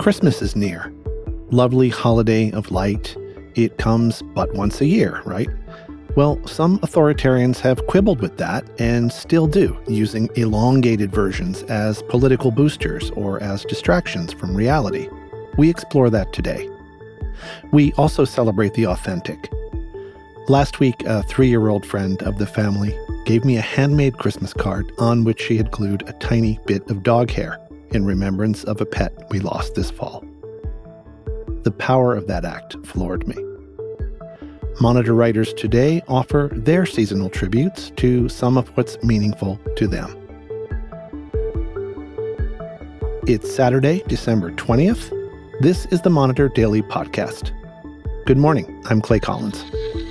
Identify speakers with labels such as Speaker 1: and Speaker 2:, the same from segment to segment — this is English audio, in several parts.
Speaker 1: Christmas is near. Lovely holiday of light. It comes but once a year, right? Well, some authoritarians have quibbled with that and still do, using elongated versions as political boosters or as distractions from reality. We explore that today. We also celebrate the authentic. Last week, a 3-year-old friend of the family gave me a handmade Christmas card on which she had glued a tiny bit of dog hair in remembrance of a pet we lost this fall. The power of that act floored me. Monitor writers today offer their seasonal tributes to some of what's meaningful to them. It's Saturday, December 20th. This is the Monitor Daily Podcast. Good morning, I'm Clay Collins.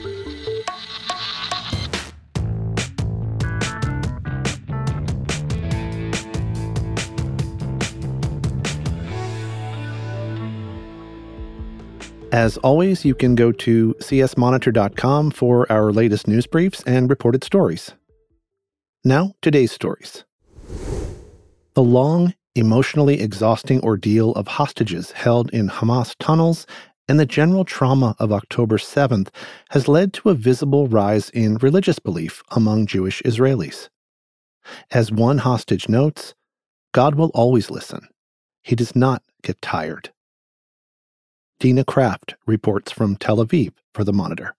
Speaker 1: As always, you can go to csmonitor.com for our latest news briefs and reported stories. Now, today's stories. The long, emotionally exhausting ordeal of hostages held in Hamas tunnels and the general trauma of October 7th has led to a visible rise in religious belief among Jewish Israelis. As one hostage notes, God will always listen. He does not get tired. Dina Kraft reports from Tel Aviv for The Monitor.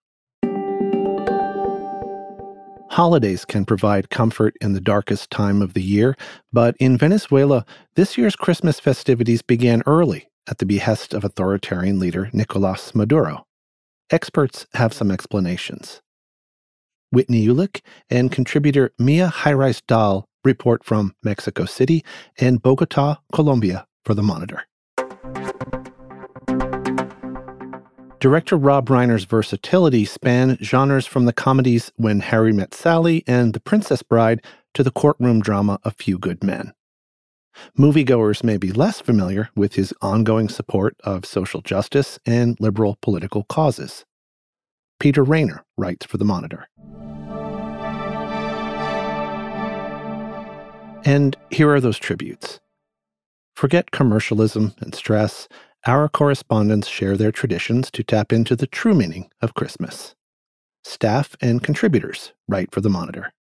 Speaker 1: Holidays can provide comfort in the darkest time of the year, but in Venezuela, this year's Christmas festivities began early at the behest of authoritarian leader Nicolas Maduro. Experts have some explanations. Whitney Ulick and contributor Mia Heirais-Dahl report from Mexico City and Bogota, Colombia for The Monitor. Director Rob Reiner's versatility spanned genres from the comedies When Harry Met Sally and The Princess Bride to the courtroom drama A Few Good Men. Moviegoers may be less familiar with his ongoing support of social justice and liberal political causes. Peter Rainer writes for The Monitor. And here are those tributes. Forget commercialism and stress. Our correspondents share their traditions to tap into the true meaning of Christmas. Staff and contributors write for The Monitor.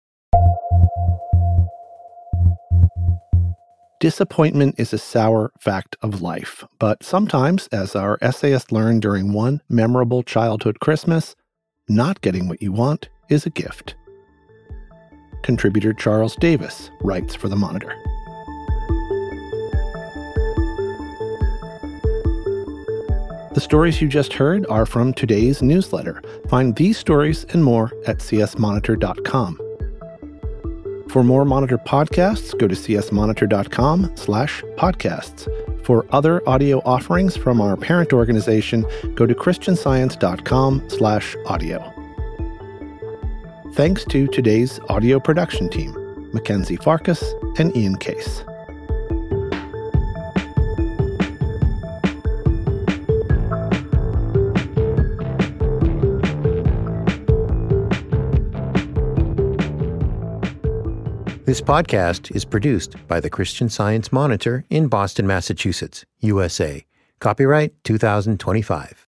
Speaker 1: Disappointment is a sour fact of life, but sometimes, as our essayist learned during one memorable childhood Christmas, not getting what you want is a gift. Contributor Charles Davis writes for The Monitor. The stories you just heard are from today's newsletter. Find these stories and more at csmonitor.com. For more Monitor podcasts, go to csmonitor.com/podcasts. For other audio offerings from our parent organization, go to christianscience.com/audio. Thanks to today's audio production team, Mackenzie Farkas and Ian Case.
Speaker 2: This podcast is produced by the Christian Science Monitor in Boston, Massachusetts, USA. Copyright 2025.